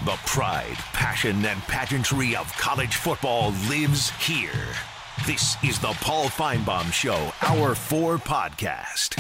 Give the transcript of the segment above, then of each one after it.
The pride, passion, and pageantry of college football lives here. This is the Paul Finebaum Show, Hour 4 podcast.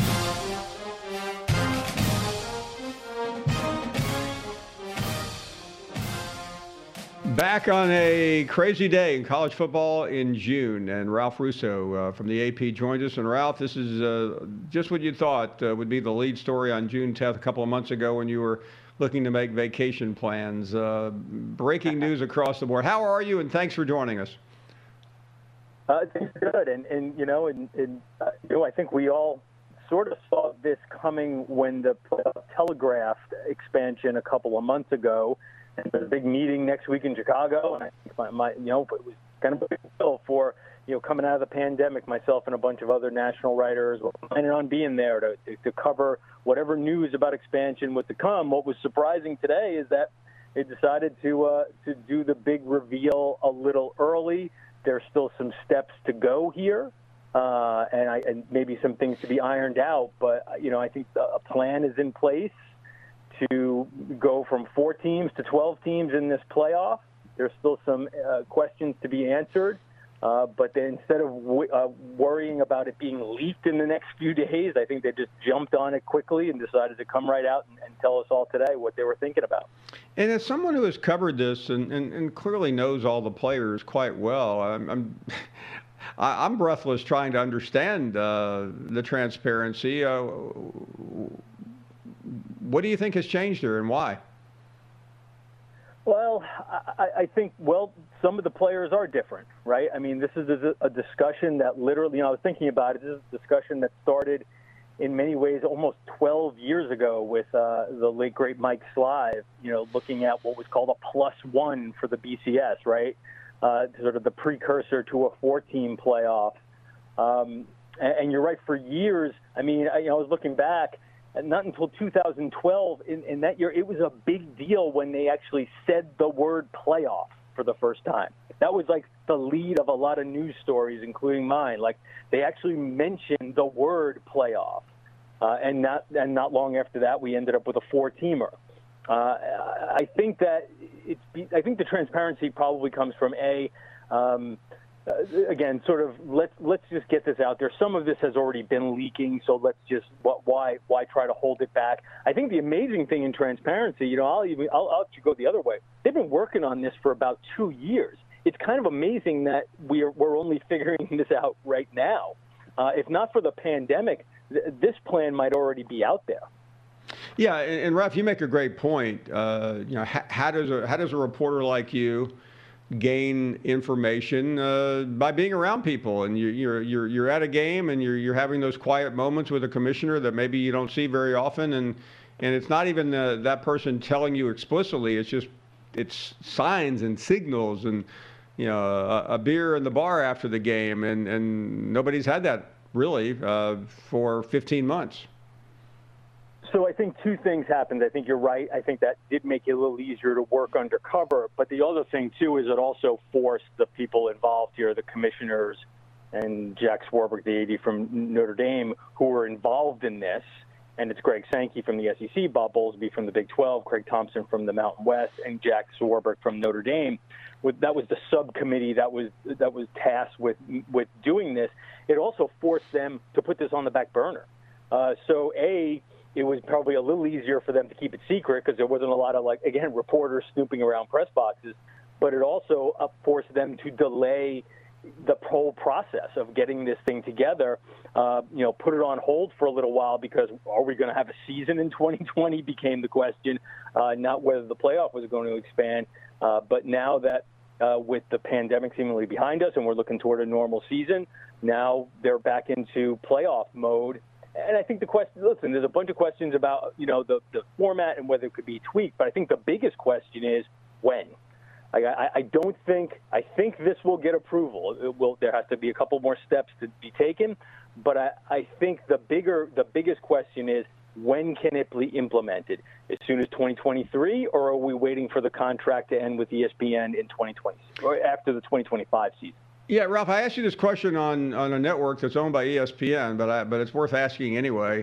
Back on a crazy day in college football in June, and Ralph Russo from the AP joins us. And Ralph, this is just what you thought would be the lead story on June 10th a couple of months ago when you were looking to make vacation plans. Breaking news across the board. How are you, and thanks for joining us. Things are good, and I think we all sort of saw this coming when the telegraphed expansion a couple of months ago. And there's a big meeting next week in Chicago, and I think it was kind of a big deal for coming out of the pandemic. Myself and a bunch of other national writers were planning on being there to cover whatever news about expansion was to come. What was surprising today is that they decided to do the big reveal a little early. There's still some steps to go here, and maybe some things to be ironed out. But I think a plan is in place to go from 4 teams to 12 teams in this playoff. There's still some questions to be answered, but then instead of worrying about it being leaked in the next few days, I think they just jumped on it quickly and decided to come right out and tell us all today what they were thinking about. And as someone who has covered this and clearly knows all the players quite well, I'm breathless trying to understand the transparency. What do you think has changed here, and why? Well, I think, some of the players are different, right? I mean, this is a discussion that literally, I was thinking about it, this is a discussion that started in many ways almost 12 years ago with the late, great Mike Slive, looking at what was called a +1 for the BCS, right? Sort of the precursor to a 4-team playoff. And you're right, for years, I mean, I was looking back, not until 2012, in that year, it was a big deal when they actually said the word playoff for the first time. That was like the lead of a lot of news stories, including mine. Like, they actually mentioned the word playoff. And not long after that, we ended up with a 4-teamer. I think that I think the transparency probably comes from again, sort of let's just get this out there. Some of this has already been leaking, so let's just why try to hold it back? I think the amazing thing in transparency, I'll actually go the other way. They've been working on this for about 2 years. It's kind of amazing that we're only figuring this out right now. If not for the pandemic, this plan might already be out there. Yeah, and Ralph, you make a great point. How does a reporter like you gain information by being around people, and you're at a game and you're having those quiet moments with a commissioner that maybe you don't see very often, and it's not even that person telling you explicitly. It's signs and signals, and a beer in the bar after the game, and nobody's had that really for 15 months. So I think 2 things happened. I think you're right. I think that did make it a little easier to work undercover. But the other thing, too, is it also forced the people involved here, the commissioners and Jack Swarbrick, the AD from Notre Dame, who were involved in this. And it's Greg Sankey from the SEC, Bob Bowlesby from the Big 12, Craig Thompson from the Mountain West, and Jack Swarbrick from Notre Dame. That was the subcommittee that was tasked with doing this. It also forced them to put this on the back burner. It was probably a little easier for them to keep it secret because there wasn't a lot of, reporters snooping around press boxes. But it also forced them to delay the whole process of getting this thing together, put it on hold for a little while because are we going to have a season in 2020 became the question, not whether the playoff was going to expand. But now that with the pandemic seemingly behind us and we're looking toward a normal season, now they're back into playoff mode. And I think there's a bunch of questions about, the format and whether it could be tweaked. But I think the biggest question is when. I think this will get approval. There has to be a couple more steps to be taken. But I think the biggest question is when can it be implemented? As soon as 2023, or are we waiting for the contract to end with ESPN in 2020 or after the 2025 season? Yeah, Ralph, I asked you this question on a network that's owned by ESPN, but it's worth asking anyway.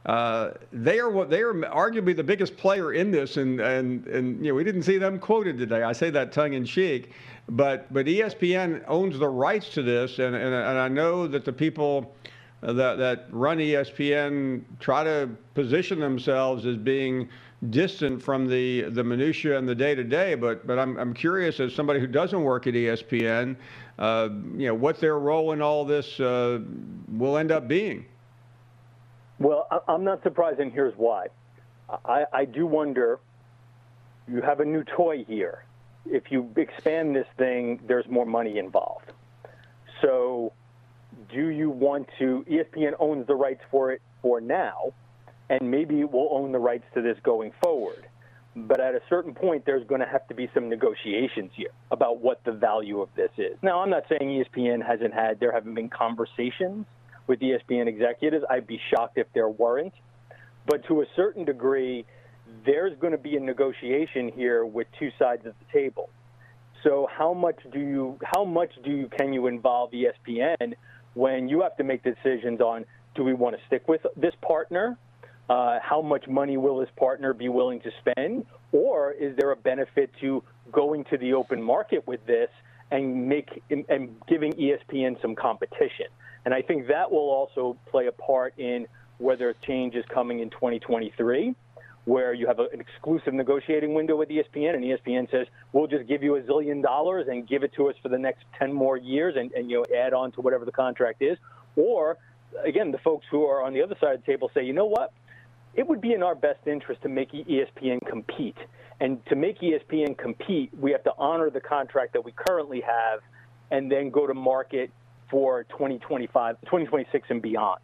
They are arguably the biggest player in this, and we didn't see them quoted today. I say that tongue in cheek, but ESPN owns the rights to this, and I know that the people that run ESPN try to position themselves as being distant from the minutia and the day-to-day, but I'm curious, as somebody who doesn't work at ESPN, what their role in all this will end up being. Well, I'm not surprised, and here's why. I do wonder, you have a new toy here. If you expand this thing, there's more money involved. So do you want to, ESPN owns the rights for it for now, and maybe it will own the rights to this going forward. But at a certain point, there's going to have to be some negotiations here about what the value of this is. Now, I'm not saying ESPN there haven't been conversations with ESPN executives. I'd be shocked if there weren't. But to a certain degree, there's going to be a negotiation here with two sides of the table. So how much can you involve ESPN when you have to make decisions on, do we want to stick with this partner? How much money will this partner be willing to spend? Or is there a benefit to going to the open market with this and giving ESPN some competition? And I think that will also play a part in whether change is coming in 2023, where you have an exclusive negotiating window with ESPN, and ESPN says, we'll just give you $1 zillion and give it to us for the next 10 more years and add on to whatever the contract is. Or, again, the folks who are on the other side of the table say, you know what? It would be in our best interest to make ESPN compete. And to make ESPN compete, we have to honor the contract that we currently have and then go to market for 2026 and beyond.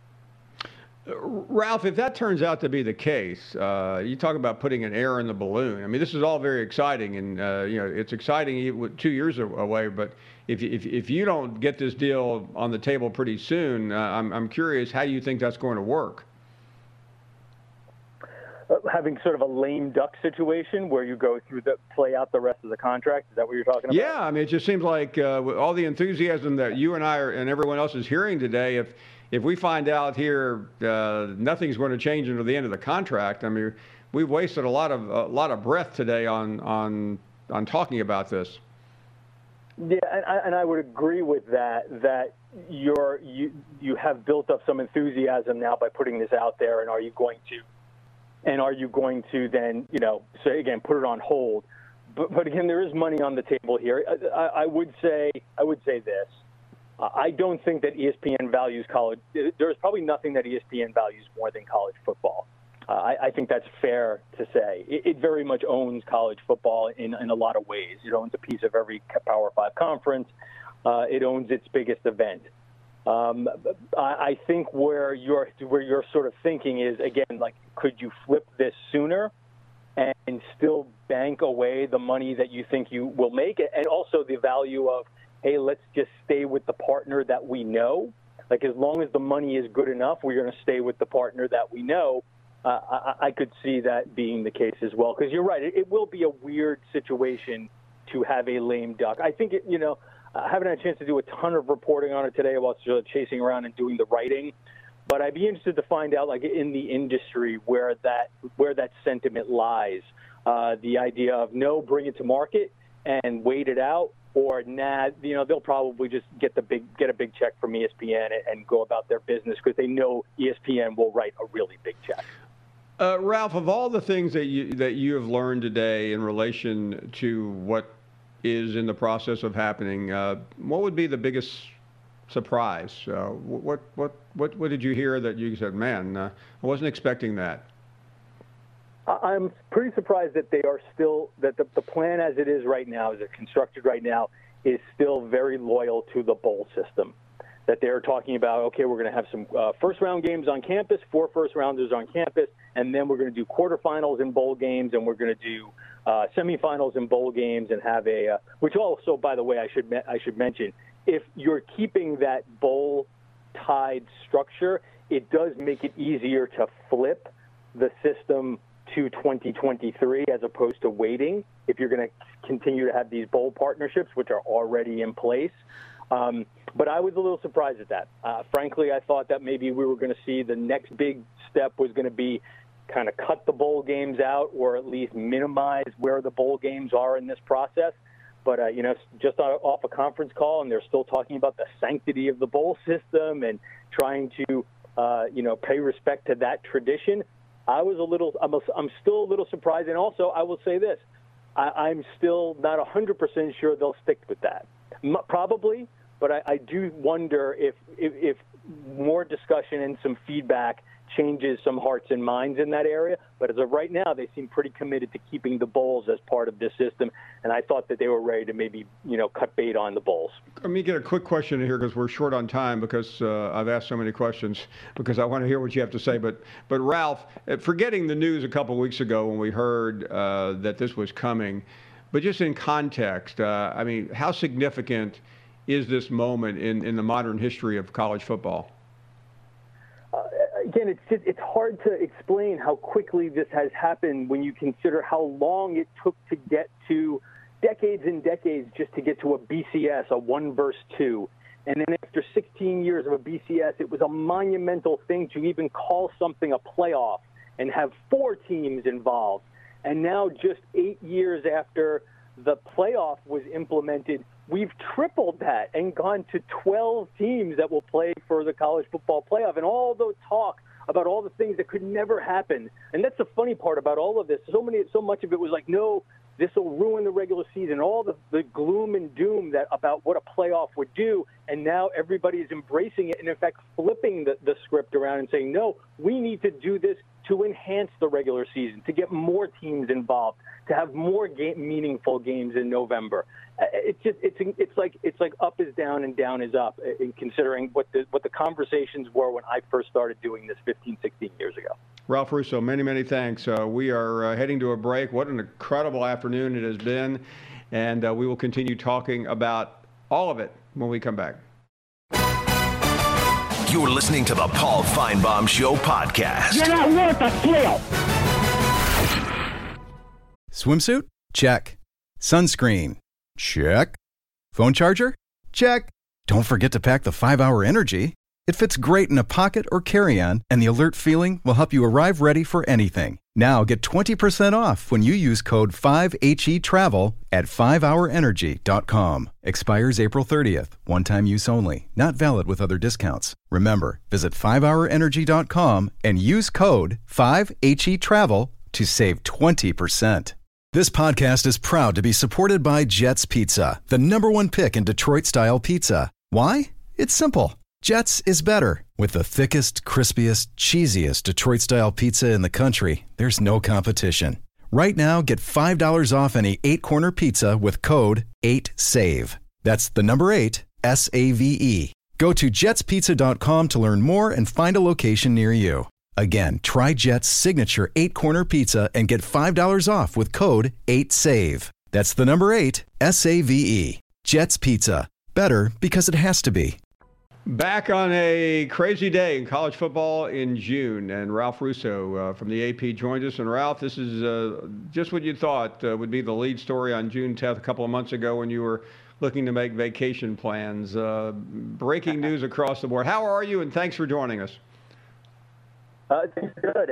Ralph, if that turns out to be the case, you talk about putting an air in the balloon. I mean, this is all very exciting, and it's exciting 2 years away. But if you don't get this deal on the table pretty soon, I'm curious how you think that's going to work. Having sort of a lame duck situation where you go through play out the rest of the contract? Is that what you're talking about? Yeah, I mean, it just seems like with all the enthusiasm that you and I and everyone else is hearing today, if we find out here nothing's going to change until the end of the contract, I mean, we've wasted a lot of breath today on talking about this. Yeah, and I would agree with that. That you have built up some enthusiasm now by putting this out there, and are you going to then, say again, put it on hold? But again, there is money on the table here. I would say this. I don't think that ESPN values college. There's probably nothing that ESPN values more than college football. I think that's fair to say. It very much owns college football in a lot of ways. It owns a piece of every Power 5 conference. It owns its biggest event. I think where you're sort of thinking is, again, like, could you flip this sooner and still bank away the money that you think you will make, and also the value of, hey, let's just stay with the partner that we know. Like, as long as the money is good enough, we're going to stay with the partner that we know. I could see that being the case as well, because you're right. It will be a weird situation to have a lame duck. I think, I haven't had a chance to do a ton of reporting on it today while chasing around and doing the writing, but I'd be interested to find out, like, in the industry where that sentiment lies. The idea of no, bring it to market and wait it out, or nah, they'll probably just get a big check from ESPN and go about their business because they know ESPN will write a really big check. Ralph, of all the things that you have learned today in relation to what is in the process of happening, what would be the biggest surprise? What did you hear that you said, man, I wasn't expecting that? I'm pretty surprised that they are still, that the plan as it is right now, as it's constructed right now, is still very loyal to the bowl system. That they're talking about, okay, we're going to have some first-round games on campus, 4 first-rounders on campus, and then we're going to do quarterfinals in bowl games, and we're going to do semifinals in bowl games, and have which also, by the way, I should mention, if you're keeping that bowl-tied structure, it does make it easier to flip the system to 2023 as opposed to waiting if you're going to continue to have these bowl partnerships, which are already in place. But I was a little surprised at that. Frankly, I thought that maybe we were going to see the next big step was going to be kind of cut the bowl games out or at least minimize where the bowl games are in this process. But, just off a conference call, and they're still talking about the sanctity of the bowl system and trying to, pay respect to that tradition. I'm still a little surprised. And also, I will say this, I'm still not 100% sure they'll stick with that. Probably, but I do wonder if more discussion and some feedback changes some hearts and minds in that area. But as of right now, they seem pretty committed to keeping the bowls as part of this system. And I thought that they were ready to maybe, cut bait on the bowls. Let me get a quick question here because we're short on time because I've asked so many questions because I want to hear what you have to say. But Ralph, forgetting the news a couple of weeks ago when we heard that this was coming, but just in context, how significant is this moment in the modern history of college football? Again, it's hard to explain how quickly this has happened when you consider how long it took to get to decades and decades just to get to a BCS, a 1 versus 2. And then after 16 years of a BCS, it was a monumental thing to even call something a playoff and have 4 teams involved. And now just 8 years after the playoff was implemented, we've tripled that and gone to 12 teams that will play for the college football playoff. And all the talk about all the things that could never happen. And that's the funny part about all of this. So much of it was like, no, this will ruin the regular season, all the gloom and doom about what a playoff would do. And now everybody is embracing it and, in fact, flipping the script around and saying, no, we need to do this to enhance the regular season, to get more teams involved, to have more meaningful games in November. It's like up is down and down is up, in considering what the conversations were when I first started doing this 15, 16 years ago. Ralph Russo, many, many thanks. We are heading to a break. What an incredible afternoon it has been, and we will continue talking about all of it when we come back. You're listening to the Paul Finebaum Show podcast. You're not worth a thrill. Swimsuit? Check. Sunscreen? Check. Phone charger? Check. Don't forget to pack the 5-Hour Energy. It fits great in a pocket or carry-on, and the alert feeling will help you arrive ready for anything. Now get 20% off when you use code 5HETRAVEL at 5hourenergy.com. Expires April 30th. One-time use only. Not valid with other discounts. Remember, visit 5hourenergy.com and use code 5HETRAVEL to save 20%. This podcast is proud to be supported by Jets Pizza, the #1 pick in Detroit-style pizza. Why? It's simple. Jets is better. With the thickest, crispiest, cheesiest Detroit-style pizza in the country, there's no competition. Right now, get $5 off any 8-corner pizza with code 8SAVE. That's the number 8, SAVE. Go to jetspizza.com to learn more and find a location near you. Again, try Jet's signature 8-corner pizza and get $5 off with code 8SAVE. That's the number 8, SAVE. Jet's Pizza. Better because it has to be. Back on a crazy day in college football in June, and Ralph Russo from the AP joins us. And Ralph, this is just what you thought would be the lead story on June 10th, a couple of months ago when you were looking to make vacation plans. Breaking news across the board. How are you, and thanks for joining us. It's good,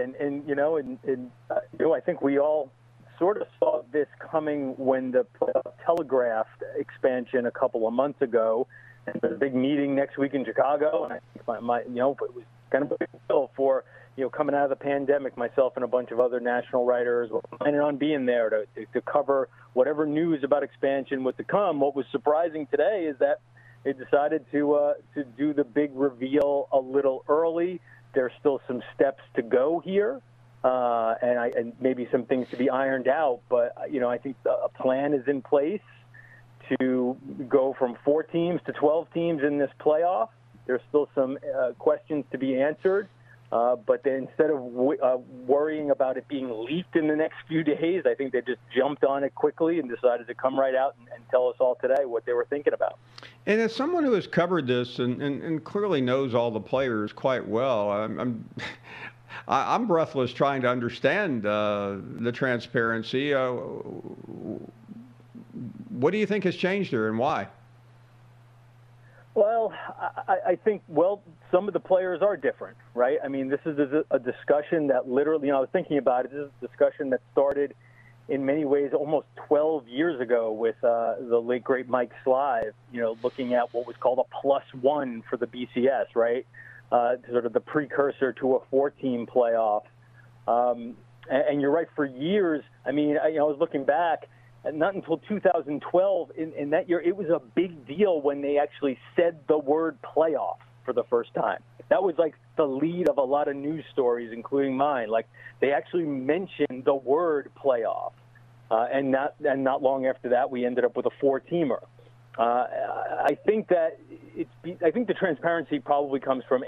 I think we all sort of saw this coming when the telegraphed expansion a couple of months ago. And there's a big meeting next week in Chicago, and I think it was kind of a big deal for coming out of the pandemic. Myself and a bunch of other national writers were planning on being there to cover whatever news about expansion was to come. What was surprising today is that they decided to do the big reveal a little early. There's still some steps to go here, and maybe some things to be ironed out. But I think a plan is in place to go from 4 teams to 12 teams in this playoff. There's still some questions to be answered. But then instead of worrying about it being leaked in the next few days, I think they just jumped on it quickly and decided to come right out and tell us all today what they were thinking about. And as someone who has covered this and clearly knows all the players quite well, I'm breathless trying to understand the transparency. What do you think has changed there, and why? Well, I think, some of the players are different, right? I mean, this is a discussion that literally, I was thinking about it, this is a discussion that started in many ways almost 12 years ago with the late, great Mike Slive, looking at what was called a +1 for the BCS, right? Sort of the precursor to a 4-team playoff. And you're right, for years, I mean, I was looking back, and not until 2012, in that year, it was a big deal when they actually said the word playoff for the first time. That was like the lead of a lot of news stories, including mine. Like, they actually mentioned the word playoff. And not long after that, we ended up with a 4-teamer. I think that I think the transparency probably comes from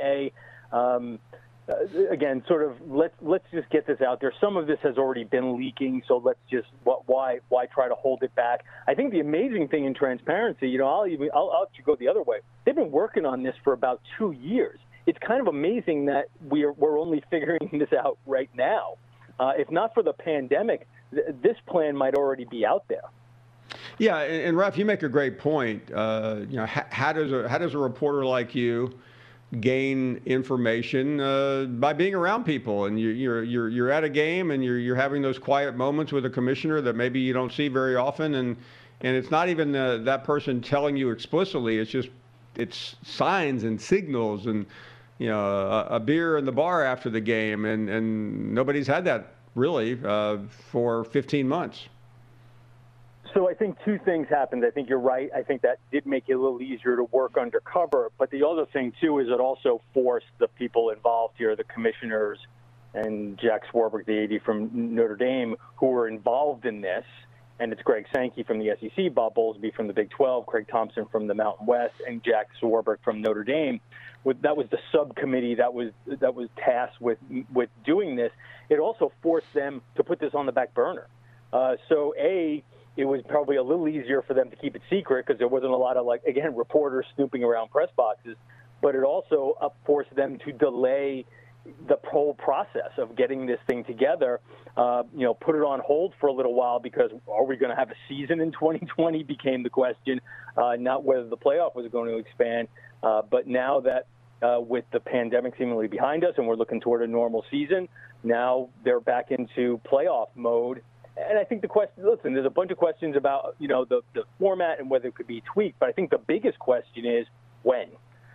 again, sort of let's just get this out there. Some of this has already been leaking, so let's just why try to hold it back? I think the amazing thing in transparency, I'll actually go the other way. They've been working on this for about 2 years. It's kind of amazing that we're only figuring this out right now. If not for the pandemic, this plan might already be out there. Yeah, and Ralph, you make a great point. How does a reporter like you gain information by being around people, and you're at a game and you're having those quiet moments with a commissioner that maybe you don't see very often, and it's not even that person telling you explicitly. It's signs and signals, and a beer in the bar after the game, and nobody's had that really for 15 months. So I think two things happened. I think you're right. I think that did make it a little easier to work undercover. But the other thing, too, is it also forced the people involved here, the commissioners and Jack Swarbrick, the AD from Notre Dame, who were involved in this. And it's Greg Sankey from the SEC, Bob Bowlesby from the Big 12, Craig Thompson from the Mountain West, and Jack Swarbrick from Notre Dame. That was the subcommittee that was tasked with doing this. It also forced them to put this on the back burner. It was probably a little easier for them to keep it secret because there wasn't a lot of, reporters snooping around press boxes. But it also forced them to delay the whole process of getting this thing together, put it on hold for a little while because are we going to have a season in 2020 became the question, not whether the playoff was going to expand. But now that with the pandemic seemingly behind us and we're looking toward a normal season, now they're back into playoff mode. And I think there's a bunch of questions about, the format and whether it could be tweaked. But I think the biggest question is when.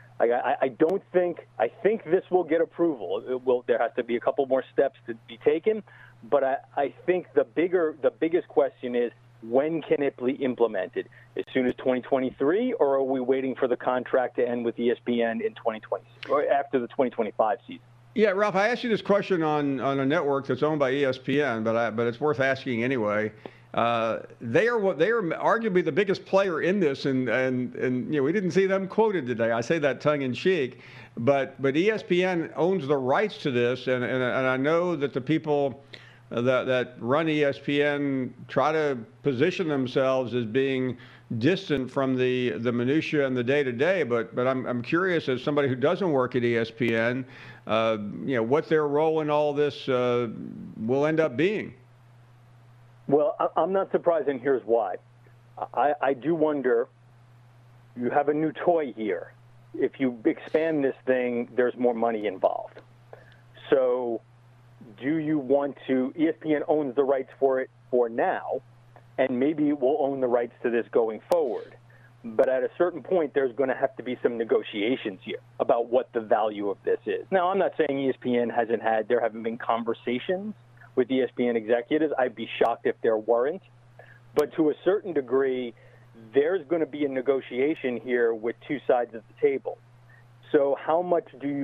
I think this will get approval. There has to be a couple more steps to be taken. But I think the biggest question is when can it be implemented? As soon as 2023, or are we waiting for the contract to end with ESPN in 2020 or after the 2025 season? Yeah, Ralph, I asked you this question on a network that's owned by ESPN, but it's worth asking anyway. They are arguably the biggest player in this, and we didn't see them quoted today. I say that tongue in cheek, but ESPN owns the rights to this, and I know that the people that run ESPN try to position themselves as being distant from the minutia and the day-to-day, but I'm curious, as somebody who doesn't work at ESPN, what their role in all this will end up being. Well, I'm not surprised, and here's why. I do wonder, you have a new toy here. If you expand this thing, there's more money involved. So do you want to, ESPN owns the rights for it for now, and maybe it will own the rights to this going forward. But at a certain point, there's going to have to be some negotiations here about what the value of this is. Now, I'm not saying ESPN there haven't been conversations with ESPN executives. I'd be shocked if there weren't. But to a certain degree, there's going to be a negotiation here with two sides of the table. So how much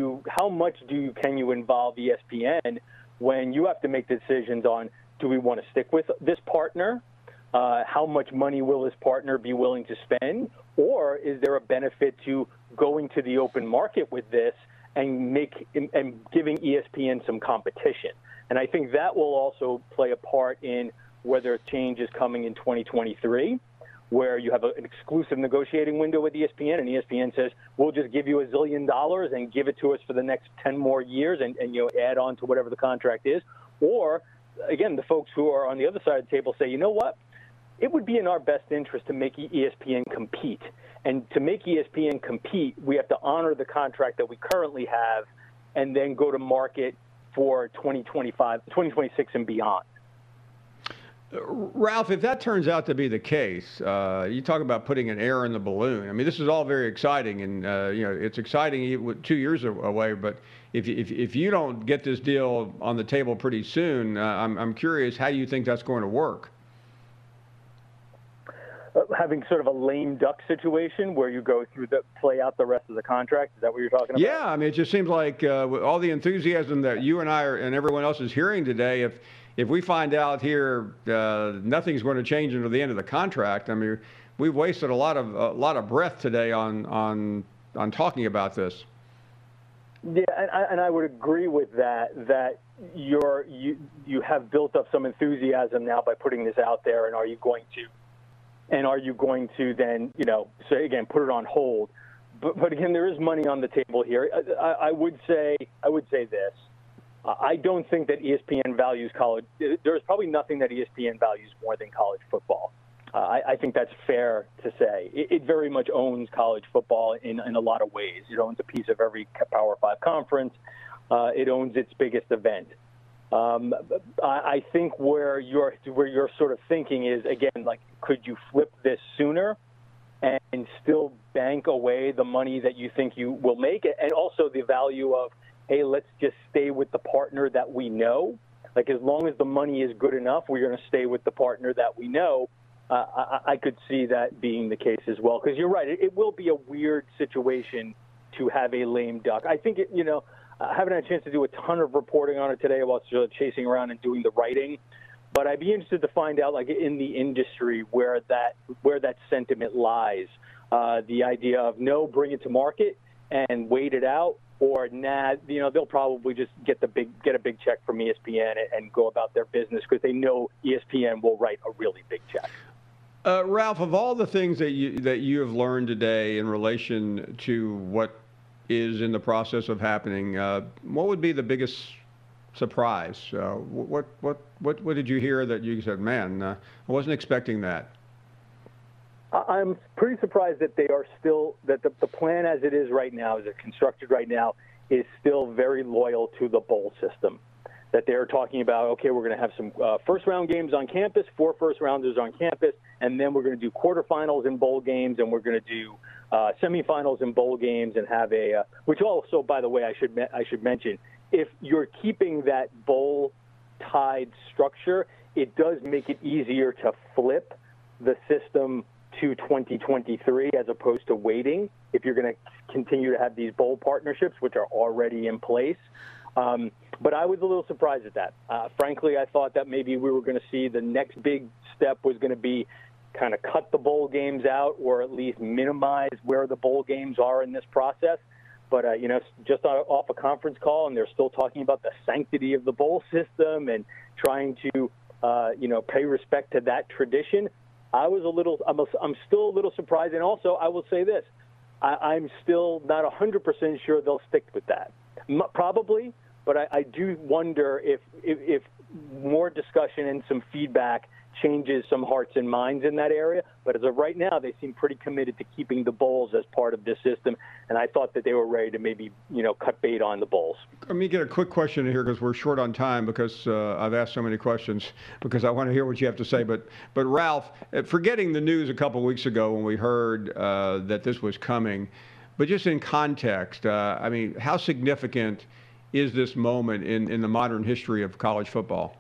can you involve ESPN when you have to make decisions on, do we want to stick with this partner? How much money will this partner be willing to spend? Or is there a benefit to going to the open market with this and giving ESPN some competition? And I think that will also play a part in whether change is coming in 2023, where you have an exclusive negotiating window with ESPN, and ESPN says, we'll just give you $1 zillion and give it to us for the next 10 more years and add on to whatever the contract is. Or, again, the folks who are on the other side of the table say, you know what? it would be in our best interest to make ESPN compete. And to make ESPN compete, we have to honor the contract that we currently have and then go to market for 2026 and beyond. Ralph, if that turns out to be the case, you talk about putting an air in the balloon. I mean, this is all very exciting, and it's exciting 2 years away. But if you don't get this deal on the table pretty soon, I'm curious how you think that's going to work. Having sort of a lame duck situation where you go through play out the rest of the contract. Is that what you're talking about? Yeah, I mean, it just seems like with all the enthusiasm that you and I and everyone else is hearing today, if we find out here nothing's going to change until the end of the contract, I mean, we've wasted a lot of breath today on talking about this. Yeah, and I would agree with that you have built up some enthusiasm now by putting this out there, and are you going to then, say again, put it on hold? But again, there is money on the table here. I would say this. I don't think that ESPN values college. There's probably nothing that ESPN values more than college football. I think that's fair to say. It very much owns college football in a lot of ways. It owns a piece of every Power 5 conference. It owns its biggest event. I think where you're sort of thinking is, again, like, could you flip this sooner and still bank away the money that you think you will make, and also the value of, hey, let's just stay with the partner that we know. Like, as long as the money is good enough, we're going to stay with the partner that we know. I could see that being the case as well, because you're right. It will be a weird situation to have a lame duck. I think I haven't had a chance to do a ton of reporting on it today while sort of chasing around and doing the writing. But I'd be interested to find out, like, in the industry, where that sentiment lies. The idea of, no, bring it to market and wait it out, or nah, they'll probably just get a big check from ESPN and go about their business because they know ESPN will write a really big check. Ralph, of all the things that you have learned today in relation to what is in the process of happening, what would be the biggest surprise? What did you hear that you said, man, I wasn't expecting that? I'm pretty surprised that they are still, that the plan as it is right now, as it's constructed right now, is still very loyal to the bowl system. That they're talking about, okay, we're going to have some first-round games on campus, 4 first-rounders on campus, and then we're going to do quarterfinals in bowl games, and we're going to do semifinals in bowl games, and have which also, by the way, I should mention, if you're keeping that bowl-tied structure, it does make it easier to flip the system to 2023 as opposed to waiting if you're going to continue to have these bowl partnerships, which are already in place. But I was a little surprised at that. Frankly, I thought that maybe we were going to see the next big step was going to be kind of cut the bowl games out, or at least minimize where the bowl games are in this process. But, just off a conference call, and they're still talking about the sanctity of the bowl system and trying to, pay respect to that tradition. I'm still a little surprised. And also, I will say this, I'm still not 100% sure they'll stick with that. Probably, but I do wonder if more discussion and some feedback changes some hearts and minds in that area. But as of right now, they seem pretty committed to keeping the bowls as part of this system. And I thought that they were ready to maybe, cut bait on the bowls. Let me get a quick question in here because we're short on time, because I've asked so many questions because I want to hear what you have to say. But Ralph, forgetting the news a couple of weeks ago when we heard that this was coming, but just in context, how significant is this moment in the modern history of college football?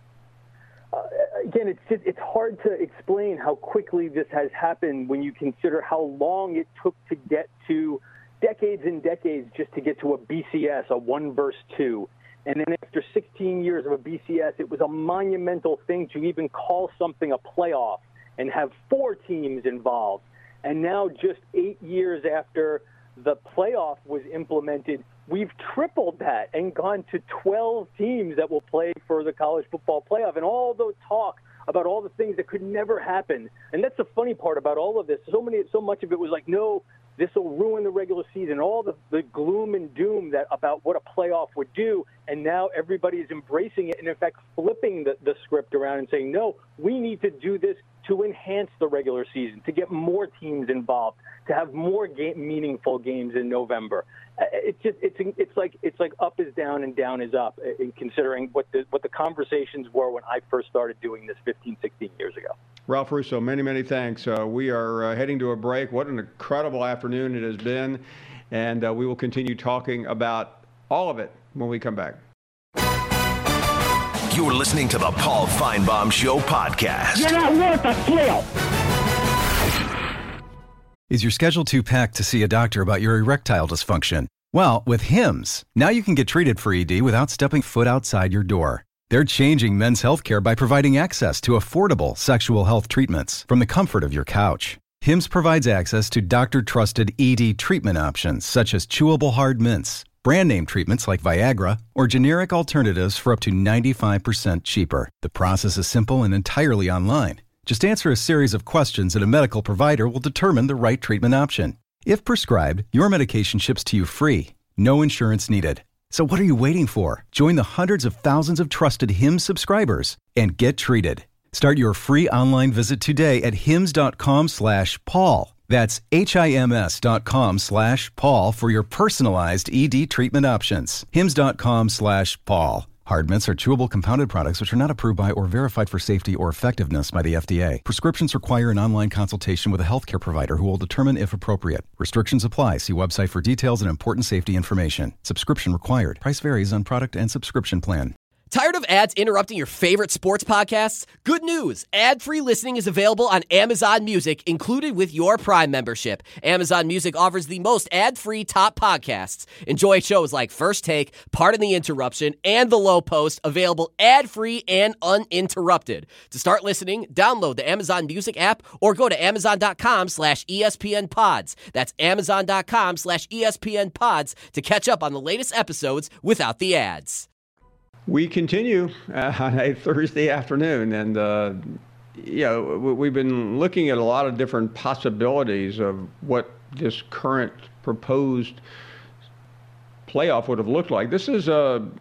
Again, it's hard to explain how quickly this has happened when you consider how long it took to get to, decades and decades just to get to a BCS, a 1 versus 2. And then after 16 years of a BCS, it was a monumental thing to even call something a playoff and have 4 teams involved. And now, just 8 years after the playoff was implemented, we've tripled that and gone to 12 teams that will play for the college football playoff. And all those talk about all the things that could never happen. And that's the funny part about all of this. So much of it was like, no, this will ruin the regular season, all the gloom and doom about what a playoff would do. And now everybody is embracing it and, in fact, flipping the script around and saying, no, we need to do this to enhance the regular season, to get more teams involved, to have more meaningful games in November. It's like up is down and down is up, in considering what the conversations were when I first started doing this 15, 16 years ago. Ralph Russo, many, many thanks. We are heading to a break. What an incredible afternoon it has been, and we will continue talking about all of it when we come back. You're listening to the Paul Finebaum Show podcast. You're not worth a flail. Is your schedule too packed to see a doctor about your erectile dysfunction? Well, with Hims, now you can get treated for ED without stepping foot outside your door. They're changing men's healthcare by providing access to affordable sexual health treatments from the comfort of your couch. Hims provides access to doctor-trusted ED treatment options such as chewable hard mints, brand name treatments like Viagra, or generic alternatives for up to 95% cheaper. The process is simple and entirely online. Just answer a series of questions and a medical provider will determine the right treatment option. If prescribed, your medication ships to you free. No insurance needed. So what are you waiting for? Join the hundreds of thousands of trusted Hims subscribers and get treated. Start your free online visit today at hims.com/Paul. That's HIMS.com/Paul for your personalized ED treatment options. HIMS.com/Paul. Hard mints are chewable compounded products which are not approved by or verified for safety or effectiveness by the FDA. Prescriptions require an online consultation with a healthcare provider who will determine if appropriate. Restrictions apply. See website for details and important safety information. Subscription required. Price varies on product and subscription plan. Tired of ads interrupting your favorite sports podcasts? Good news! Ad-free listening is available on Amazon Music, included with your Prime membership. Amazon Music offers the most ad-free top podcasts. Enjoy shows like First Take, Pardon the Interruption, and The Low Post, available ad-free and uninterrupted. To start listening, download the Amazon Music app or go to amazon.com/ESPN Pods. That's amazon.com/ESPN Pods to catch up on the latest episodes without the ads. We continue on a Thursday afternoon, and we've been looking at a lot of different possibilities of what this current proposed playoff would have looked like. This is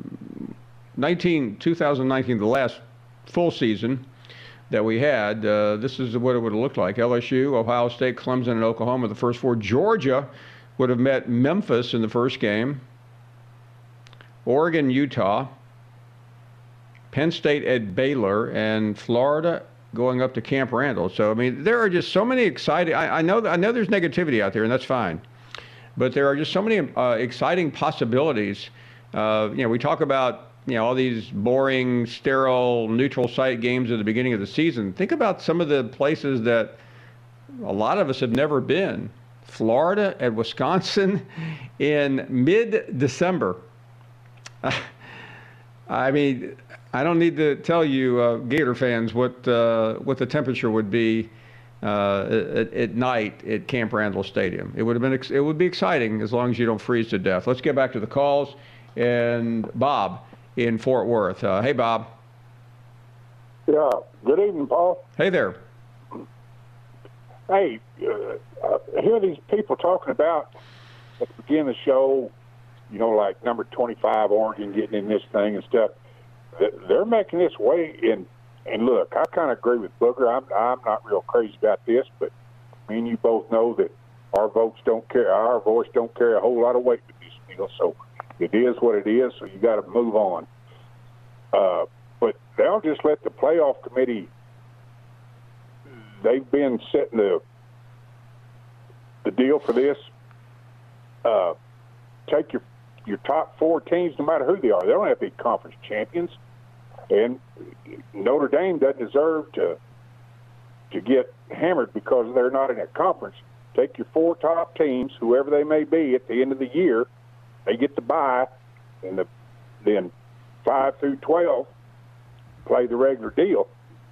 2019, the last full season that we had. This is what it would have looked like. LSU, Ohio State, Clemson, and Oklahoma, the first four. Georgia would have met Memphis in the first game. Oregon, Utah. Penn State at Baylor, and Florida going up to Camp Randall. So, I mean, there are just so many exciting, I know there's negativity out there, and that's fine. But there are just so many exciting possibilities. We talk about, all these boring, sterile, neutral site games at the beginning of the season. Think about some of the places that a lot of us have never been. Florida at Wisconsin in mid-December. I mean, I don't need to tell you, Gator fans, what the temperature would be at night at Camp Randall Stadium. It would be exciting as long as you don't freeze to death. Let's get back to the calls. And Bob in Fort Worth. Hey, Bob. Yeah. Good evening, Paul. Hey there. Hey, I hear these people talking about at the beginning of the show, like number 25 Oregon getting in this thing and stuff. They're making this way in, and look, I kind of agree with Booger. I'm not real crazy about this, but me and you both know that our voice don't carry a whole lot of weight with this deal. So it is what it is. So you got to move on. But they'll just let the playoff committee. They've been setting the deal for this. Take your top four teams, no matter who they are. They don't have to be conference champions. And Notre Dame doesn't deserve to get hammered because they're not in a conference. Take your four top teams, whoever they may be, at the end of the year. They get the bye, and then 5 through 12 play the regular deal.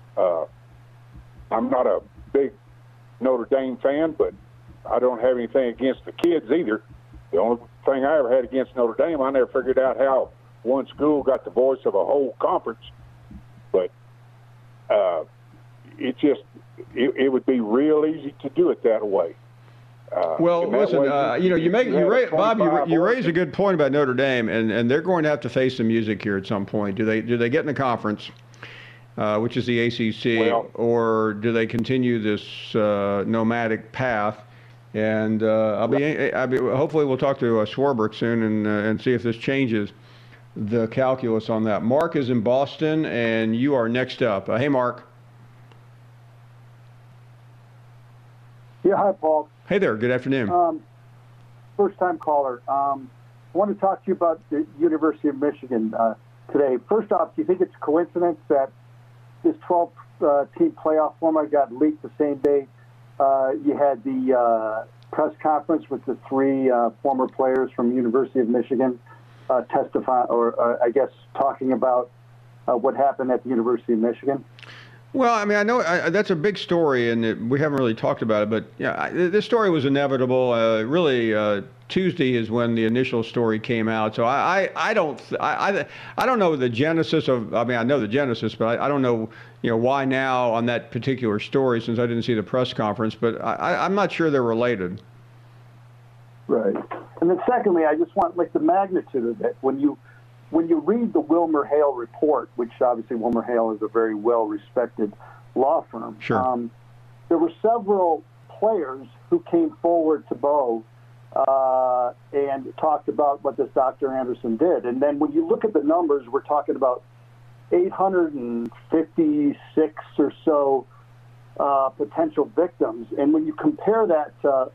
I'm not a big Notre Dame fan, but I don't have anything against the kids either. The only thing I ever had against Notre Dame, I never figured out how one school got the voice of a whole conference. But it would be real easy to do it that way. Well, listen, Bob, you raise a good point about Notre Dame, and they're going to have to face some music here at some point. Do they get in the conference? which is the ACC, or do they continue this nomadic path? And I'll be hopefully we'll talk to Swarbrick soon and see if this changes the calculus on that. Mark is in Boston, and you are next up. Hey, Mark. Yeah, hi, Paul. Hey there. Good afternoon. First-time caller. I want to talk to you about the University of Michigan today. First off, do you think it's a coincidence that this 12-team playoff format got leaked the same day you had the press conference with the three former players from University of Michigan testify, or I guess talking about what happened at the University of Michigan? Well, I mean, I know that's a big story, and we haven't really talked about it. But yeah, this story was inevitable. Really, Tuesday is when the initial story came out. So I don't know the genesis of. I mean, I know the genesis, but I don't know why now on that particular story, since I didn't see the press conference. But I'm not sure they're related. Right. And then secondly, I just want the magnitude of it. When you read the WilmerHale report, which obviously WilmerHale is a very well-respected law firm, sure. There were several players who came forward to Bo and talked about what this Dr. Anderson did. And then when you look at the numbers, we're talking about 856 or so potential victims. And when you compare that to,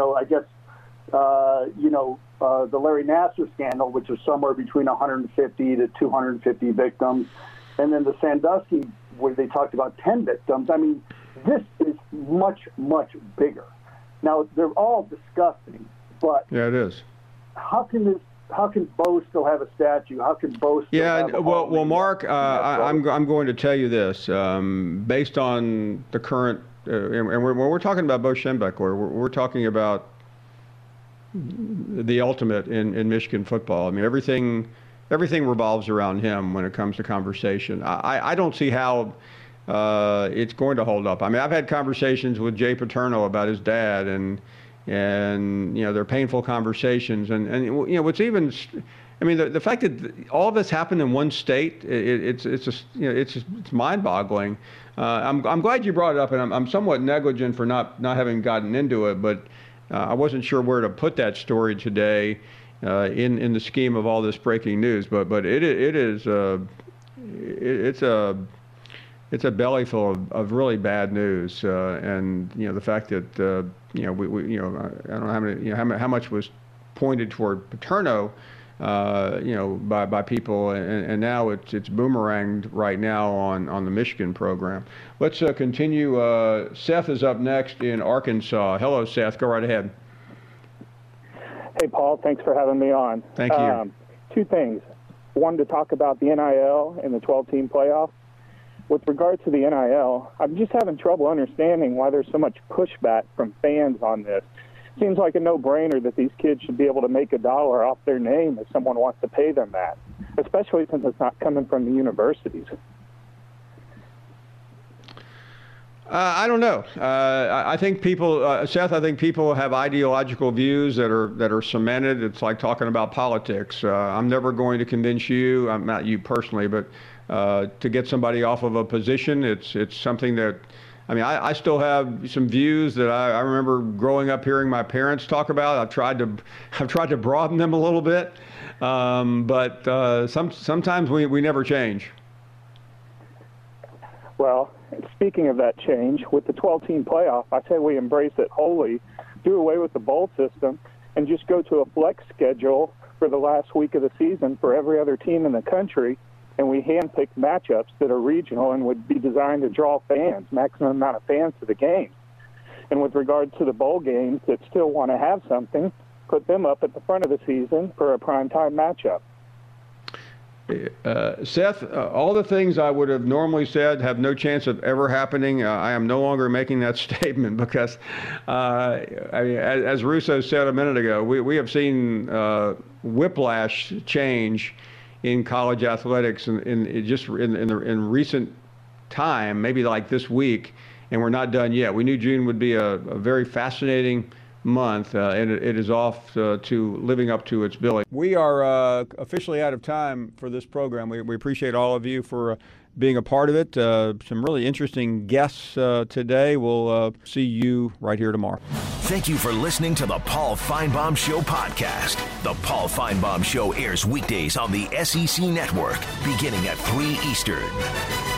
the Larry Nassar scandal, which was somewhere between 150 to 250 victims, and then the Sandusky, where they talked about 10 victims. I mean, this is much, much bigger. Now, they're all disgusting, but yeah, it is. How can Bo still have a statue? How can Bo still have a well, Mark, I'm going to tell you this. Based on the current, and when we're talking about Bo Schembechler, we're talking about the ultimate in Michigan football. I mean, everything revolves around him when it comes to conversation. I don't see how it's going to hold up. I mean, I've had conversations with Jay Paterno about his dad, and they're painful conversations. And what's even, I mean, the fact that all this happened in one state, it's mind-boggling. I'm glad you brought it up, and I'm somewhat negligent for not having gotten into it, but I wasn't sure where to put that story today in the scheme of all this breaking news. But it's a bellyful of really bad news, and the fact that I don't know how much was pointed toward Paterno, by people, and now it's boomeranged right now on the Michigan program. Let's continue. Seth is up next in Arkansas. Hello, Seth. Go right ahead. Hey, Paul. Thanks for having me on. Thank you. Two things. One, to talk about the NIL and the 12-team playoff. With regard to the NIL, I'm just having trouble understanding why there's so much pushback from fans on this. Seems like a no-brainer that these kids should be able to make $1 off their name if someone wants to pay them that, especially since it's not coming from the universities. I don't know. I think people, Seth. I think people have ideological views that are cemented. It's like talking about politics. I'm never going to convince you. I'm not you personally, but to get somebody off of a position, it's something that. I mean, I still have some views that I remember growing up hearing my parents talk about. I've tried to broaden them a little bit, but sometimes we never change. Well, speaking of that change, with the 12-team playoff, I say we embrace it wholly, do away with the bowl system, and just go to a flex schedule for the last week of the season for every other team in the country. And we handpick matchups that are regional and would be designed to draw fans, maximum amount of fans to the game. And with regard to the bowl games that still want to have something, put them up at the front of the season for a primetime matchup. Seth, all the things I would have normally said have no chance of ever happening. I am no longer making that statement because, as Russo said a minute ago, we have seen whiplash change in college athletics in recent time, maybe like this week, and we're not done yet. We knew June would be a very fascinating month, and it is off to living up to its billing. We are officially out of time for this program. We appreciate all of you for being a part of it. Some really interesting guests today. We'll see you right here tomorrow. Thank you for listening to the Paul Finebaum Show podcast. The Paul Finebaum Show airs weekdays on the SEC Network, beginning at 3 Eastern.